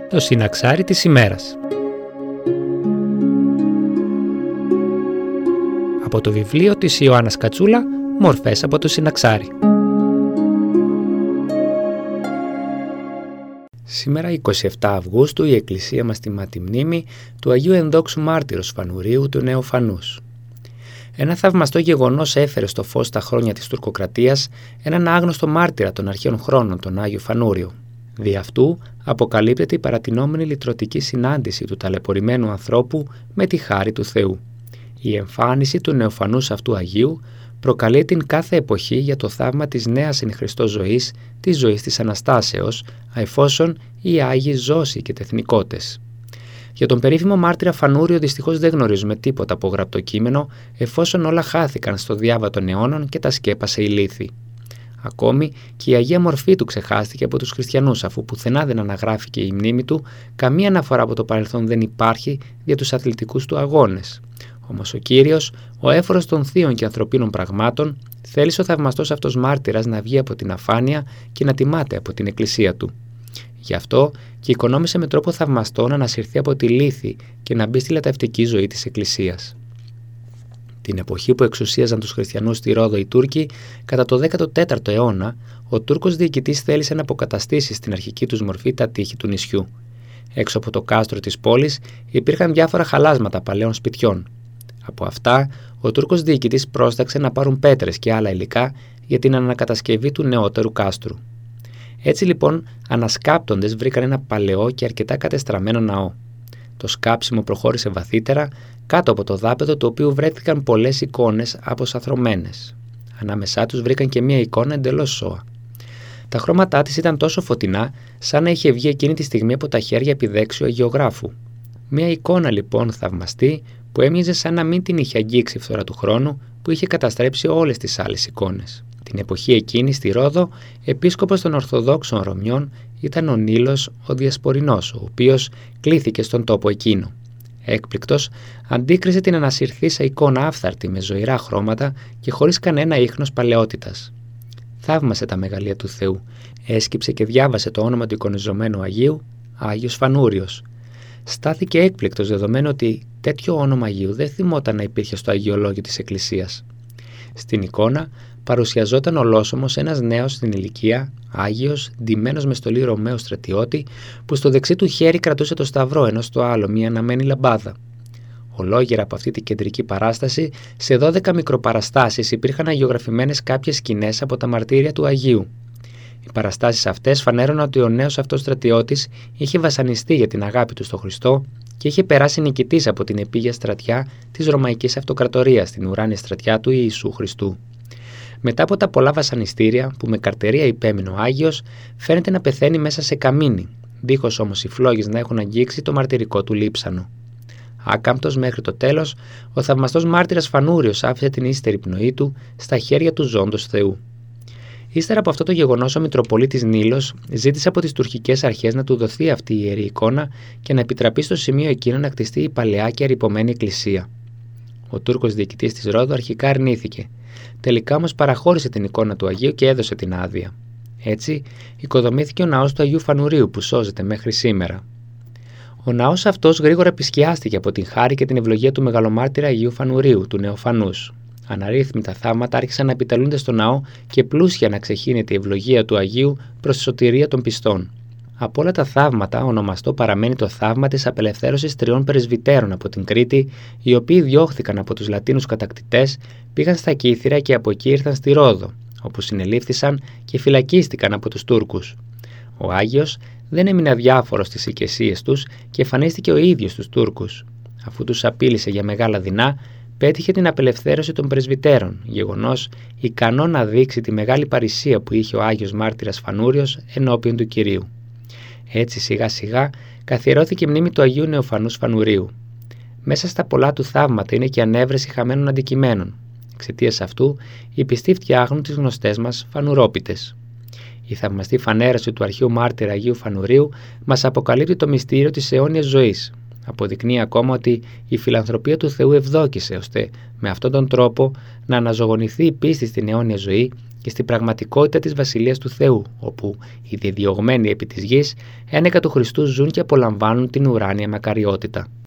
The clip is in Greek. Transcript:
Το συναξάρι της ημέρας. Από το βιβλίο της Ιωάννας Κατσούλα, «Μορφές από το συναξάρι». Σήμερα 27 Αυγούστου η Εκκλησία μας τιμά τη μνήμη του Αγίου Ενδόξου Μάρτυρος Φανουρίου του Νεοφανούς. Ένα θαυμαστό γεγονός έφερε στο φως τα χρόνια της τουρκοκρατίας έναν άγνωστο μάρτυρα των αρχαίων χρόνων, τον Άγιο Φανούριο. Δι' αυτού αποκαλύπτεται η παρατηνόμενη λυτρωτική συνάντηση του ταλαιπωρημένου ανθρώπου με τη χάρη του Θεού. Η εμφάνιση του νεοφανούς αυτού Αγίου προκαλεί την κάθε εποχή για το θαύμα της νέας εν Χριστώ ζωής, της ζωής της Αναστάσεως, εφόσον οι Άγιοι ζώσοι και τεθνικότες. Για τον περίφημο μάρτυρα Φανούριο δυστυχώς δεν γνωρίζουμε τίποτα από γραπτό κείμενο, εφόσον όλα χάθηκαν στο διάβα των αιώνων και τα σκέπασε η λύθη. Ακόμη και η Αγία Μορφή του ξεχάστηκε από τους χριστιανούς, αφού πουθενά δεν αναγράφηκε η μνήμη του, καμία αναφορά από το παρελθόν δεν υπάρχει για τους αθλητικούς του αγώνες. Όμως ο Κύριος, ο έφορος των θείων και ανθρωπίνων πραγμάτων, θέλησε ο θαυμαστός αυτός μάρτυρας να βγει από την αφάνεια και να τιμάται από την Εκκλησία του. Γι' αυτό και οικονόμησε με τρόπο θαυμαστό να ανασυρθεί από τη λύθη και να μπει στη λαταυτική ζωή της Εκκλησίας. Την εποχή που εξουσίαζαν τους χριστιανούς στη Ρόδο οι Τούρκοι, κατά το 14ο αιώνα, ο Τούρκος διοικητής θέλησε να αποκαταστήσει στην αρχική τους μορφή τα τείχη του νησιού. Έξω από το κάστρο της πόλης υπήρχαν διάφορα χαλάσματα παλαιών σπιτιών. Από αυτά, ο Τούρκος διοικητής πρόσταξε να πάρουν πέτρες και άλλα υλικά για την ανακατασκευή του νεότερου κάστρου. Έτσι λοιπόν, ανασκάπτοντες βρήκαν ένα παλαιό και αρκετά κατεστραμμένο ναό. Το σκάψιμο προχώρησε βαθύτερα, κάτω από το δάπεδο του οποίου βρέθηκαν πολλές εικόνες αποσαθρωμένες. Ανάμεσά τους βρήκαν και μία εικόνα εντελώς σώα. Τα χρώματά της ήταν τόσο φωτεινά, σαν να είχε βγει εκείνη τη στιγμή από τα χέρια επιδέξιου αγιογράφου. Μία εικόνα λοιπόν θαυμαστή, που έμοιαζε σαν να μην την είχε αγγίξει η φθορά του χρόνου, που είχε καταστρέψει όλες τις άλλες εικόνες. Την εποχή εκείνη στη Ρόδο, επίσκοπος των Ορθοδόξων Ρωμιών ήταν ο Νήλος ο Διασπορινός, ο οποίος κλήθηκε στον τόπο εκείνο. Έκπληκτος, αντίκρισε την ανασυρθήσα εικόνα άφθαρτη με ζωηρά χρώματα και χωρίς κανένα ίχνος παλαιότητας. Θαύμασε τα μεγαλεία του Θεού, έσκυψε και διάβασε το όνομα του εικονιζομένου Αγίου, Άγιος Φανούριος. Στάθηκε έκπληκτος, δεδομένου ότι τέτοιο όνομα Αγίου δεν θυμόταν να υπήρχε στο Αγιολόγιο της Εκκλησίας. Στην εικόνα παρουσιαζόταν ολόσωμος ένας νέος στην ηλικία, Άγιος, ντυμένος με στολή Ρωμαίου στρατιώτη, που στο δεξί του χέρι κρατούσε το σταυρό, ενώ στο άλλο μία αναμένη λαμπάδα. Ολόγερα από αυτή την κεντρική παράσταση, σε 12 μικροπαραστάσεις υπήρχαν αγιογραφημένες κάποιες σκηνές από τα μαρτύρια του Αγίου. Οι παραστάσεις αυτές φανέρωναν ότι ο νέος αυτός στρατιώτης είχε βασανιστεί για την αγάπη του στο Χριστό και είχε περάσει νικητής από την επίγεια στρατιά της Ρωμαϊκής Αυτοκρατορίας, την ουράνια στρατιά του Ιησού Χριστού. Μετά από τα πολλά βασανιστήρια που με καρτερία υπέμεινε ο Άγιος, φαίνεται να πεθαίνει μέσα σε καμίνι, δίχως όμως οι φλόγες να έχουν αγγίξει το μαρτυρικό του λείψανο. Άκαμπτος μέχρι το τέλος, ο θαυμαστός μάρτυρας Φανούριος άφησε την ύστερη πνοή του στα χέρια του ζώντος Θεού. Ύστερα από αυτό το γεγονός, ο Μητροπολίτης Νήλος ζήτησε από τις τουρκικές αρχές να του δοθεί αυτή η ιερή εικόνα και να επιτραπεί στο σημείο εκείνο να κτιστεί η παλαιά και αρρυπωμένη εκκλησία. Ο Τούρκος διοικητής της Ρόδου αρχικά αρνήθηκε. Τελικά όμως παραχώρησε την εικόνα του Αγίου και έδωσε την άδεια. Έτσι, οικοδομήθηκε ο ναός του Αγίου Φανουρίου που σώζεται μέχρι σήμερα. Ο ναός αυτός γρήγορα επισκιάστηκε από την χάρη και την ευλογία του μεγαλομάρτυρα Αγίου Φανουρίου, του Νεοφανούς. Αναρρύθμιτα θαύματα άρχισαν να επιτελούνται στο ναό και πλούσια να ξεχύνεται η ευλογία του Αγίου προς τη σωτηρία των πιστών. Από όλα τα θαύματα, ονομαστό παραμένει το θαύμα της απελευθέρωσης 3 πρεσβυτέρων από την Κρήτη, οι οποίοι διώχθηκαν από τους Λατίνους κατακτητές, πήγαν στα Κύθυρα και από εκεί ήρθαν στη Ρόδο, όπου συνελήφθησαν και φυλακίστηκαν από τους Τούρκους. Ο Άγιος δεν έμεινε αδιάφορος στις οικεσίες τους και εμφανίστηκε ο ίδιος στους Τούρκους. Αφού τους απείλησε για μεγάλα δεινά, πέτυχε την απελευθέρωση των πρεσβυτέρων, γεγονός ικανό να δείξει τη μεγάλη παρησία που είχε ο Άγιος Μάρτυρας Φανούριος ενώπιον του Κυρίου. Έτσι σιγά σιγά καθιερώθηκε η μνήμη του Αγίου Νεοφανούς Φανουρίου. Μέσα στα πολλά του θαύματα είναι και ανέβρεση χαμένων αντικειμένων. Εξαιτίας αυτού, οι πιστοί φτιάχνουν τις γνωστές μας φανουρόπιτες. Η θαυμαστή φανέρωση του αρχαίου μάρτυρα Αγίου Φανουρίου μας αποκαλύπτει το μυστήριο της αιώνιας ζωής. Αποδεικνύει ακόμα ότι η φιλανθρωπία του Θεού ευδόκησε, ώστε με αυτόν τον τρόπο να αναζωογονηθεί η πίστη στην αιώνια ζωή και στην πραγματικότητα της Βασιλείας του Θεού, όπου οι διδιωγμένοι επί της γης ένεκα του Χριστού ζουν και απολαμβάνουν την ουράνια μακαριότητα.